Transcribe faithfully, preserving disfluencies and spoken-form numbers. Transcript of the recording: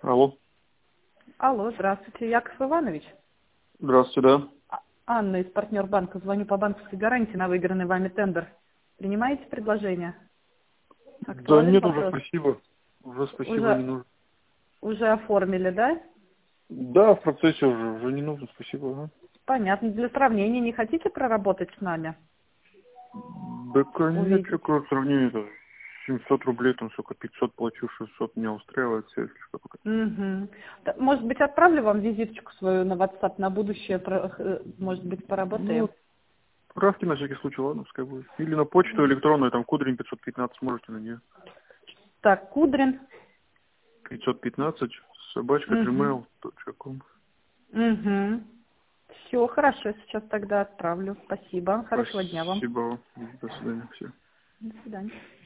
Алло. Алло, здравствуйте, Яков Иванович. Здравствуйте, да. А- Анна из партнер банка. Звоню по банковской гарантии на выигранный вами тендер. Принимаете предложение? Да Актуален нет, уже вопрос? спасибо. Уже спасибо, не Уже, нужно. уже оформили, да? Да, в процессе уже, уже не нужно, спасибо. Ага. Понятно. Для сравнения не хотите проработать с нами? Да, конечно, Увидеть. какое сравнение-то. семьсот рублей, там, сколько, пятьсот плачу, шестьсот меня устраивает все, если что. пока. Угу. Может быть, отправлю вам визиточку свою на WhatsApp на будущее, про- э, может быть, Ну, поработаем? правки на всякий случай, ладно, пускай будет. Или на почту электронную, там, Кудрин пятьсот пятнадцать, можете на нее. Так, Кудрин. пятьсот пятнадцать, собачка, Угу. gmail точка ком. Угу. Все, хорошо, сейчас тогда отправлю. Спасибо. Хорошего дня вам. Спасибо. До свидания, все. До свидания.